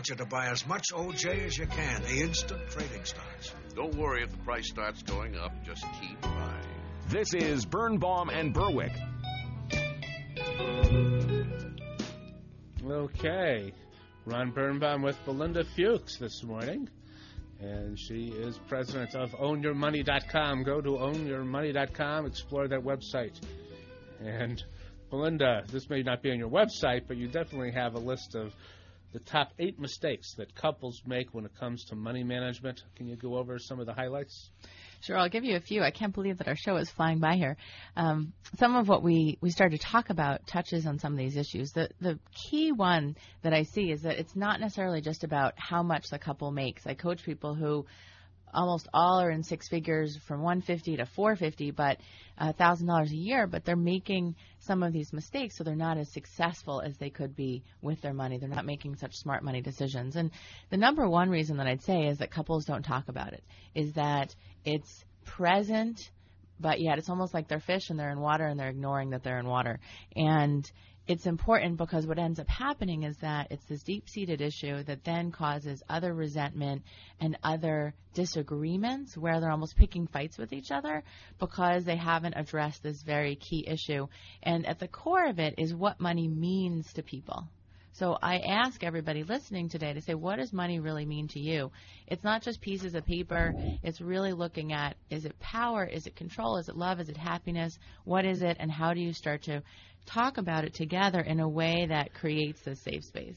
want you to buy as much OJ as you can the instant trading starts. Don't worry if the price starts going up. Just keep buying. This is Birnbaum and Berwick. Okay. Ron Birnbaum with Belinda Fuchs this morning. And she is president of OwnYourMoney.com. Go to OwnYourMoney.com, explore that website. And Belinda, this may not be on your website, but you definitely have a list of the top 8 mistakes that couples make when it comes to money management. Can you go over some of the highlights? Sure, I'll give you a few. I can't believe that our show is flying by here. Some of what we started to talk about touches on some of these issues. The key one that I see is that it's not necessarily just about how much the couple makes. I coach people who almost all are in 6 figures from $150 to $450, but $1,000 a year, but they're making some of these mistakes, so they're not as successful as they could be with their money. They're not making such smart money decisions. And the number one reason that I'd say is that couples don't talk about it, is that it's present, but yet it's almost like they're fish and they're in water and they're ignoring that they're in water. And it's important because what ends up happening is that it's this deep-seated issue that then causes other resentment and other disagreements where they're almost picking fights with each other because they haven't addressed this very key issue. And at the core of it is what money means to people. So I ask everybody listening today to say, what does money really mean to you? It's not just pieces of paper. It's really looking at, is it power? Is it control? Is it love? Is it happiness? What is it? And how do you start to talk about it together in a way that creates this safe space?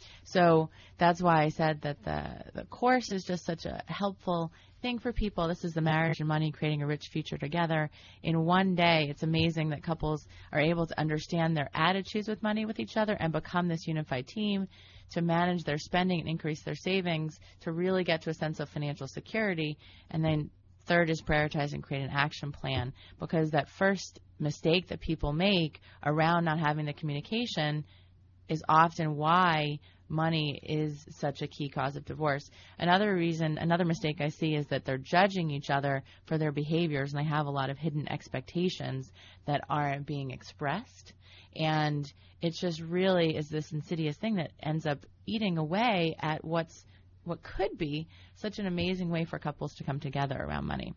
So that's why I said that the course is just such a helpful thing for people. This is the Marriage and Money, Creating a Rich Future Together. In one day, it's amazing that couples are able to understand their attitudes with money with each other and become this unified team to manage their spending and increase their savings to really get to a sense of financial security. And then third is prioritize and create an action plan, because that first mistake that people make around not having the communication is often why money is such a key cause of divorce. Another mistake I see is that they're judging each other for their behaviors, and they have a lot of hidden expectations that aren't being expressed. And it just really is this insidious thing that ends up eating away at what could be such an amazing way for couples to come together around money.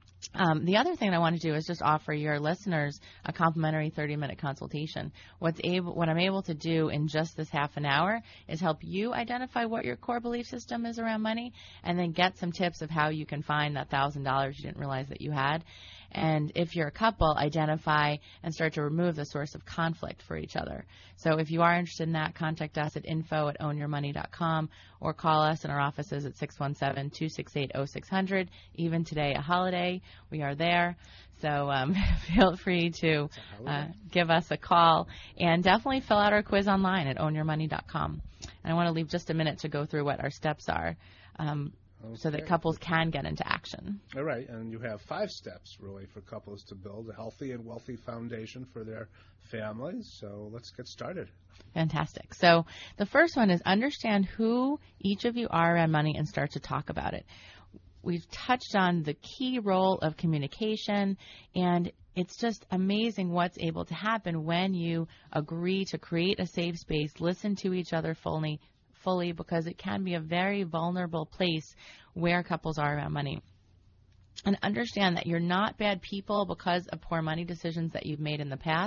The other thing I want to do is just offer your listeners a complimentary 30-minute consultation. What I'm able to do in just this half an hour is help you identify what your core belief system is around money, and then get some tips of how you can find that $1,000 you didn't realize that you had. And if you're a couple, identify and start to remove the source of conflict for each other. So if you are interested in that, contact us at info@ownyourmoney.com or call us in our offices at 617-268-0600. Even today, a holiday, we are there. So feel free to give us a call, and definitely fill out our quiz online at ownyourmoney.com. And I want to leave just a minute to go through what our steps are. So that couples can get into action. All right, and you have 5 steps, really, for couples to build a healthy and wealthy foundation for their families. So let's get started. Fantastic. So the first one is understand who each of you are around money and start to talk about it. We've touched on the key role of communication, and it's just amazing what's able to happen when you agree to create a safe space, listen to each other fully, because it can be a very vulnerable place where couples are around money. And understand that you're not bad people because of poor money decisions that you've made in the past.